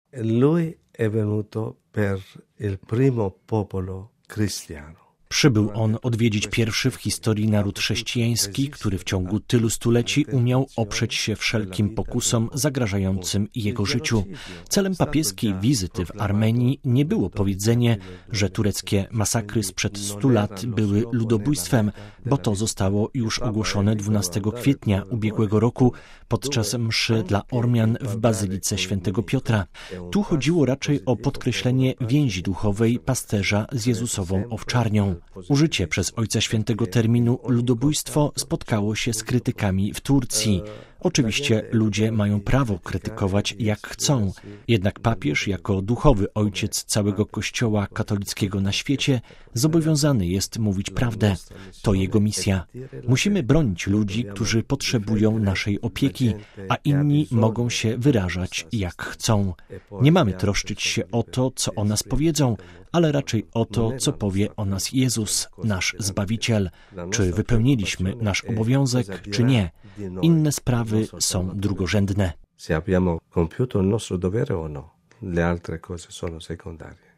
Lui è venuto per il primo popolo cristiano. Przybył on odwiedzić pierwszy w historii naród chrześcijański, który w ciągu tylu stuleci umiał oprzeć się wszelkim pokusom zagrażającym jego życiu. Celem papieskiej wizyty w Armenii nie było powiedzenie, że tureckie masakry sprzed 100 lat były ludobójstwem, bo to zostało już ogłoszone 12 kwietnia ubiegłego roku podczas mszy dla Ormian w Bazylice Świętego Piotra. Tu chodziło raczej o podkreślenie więzi duchowej pasterza z Jezusową owczarnią. Użycie przez Ojca Świętego terminu ludobójstwo spotkało się z krytykami w Turcji. Oczywiście ludzie mają prawo krytykować jak chcą, jednak papież jako duchowy ojciec całego Kościoła katolickiego na świecie zobowiązany jest mówić prawdę. To jego misja. Musimy bronić ludzi, którzy potrzebują naszej opieki, a inni mogą się wyrażać jak chcą. Nie mamy troszczyć się o to, co o nas powiedzą, ale raczej o to, co powie o nas Jezus, nasz Zbawiciel. Czy wypełniliśmy nasz obowiązek, czy nie. Inne sprawy są drugorzędne. Se abbiamo compiuto il nostro dovere o no. Le altre cose sono secondarie.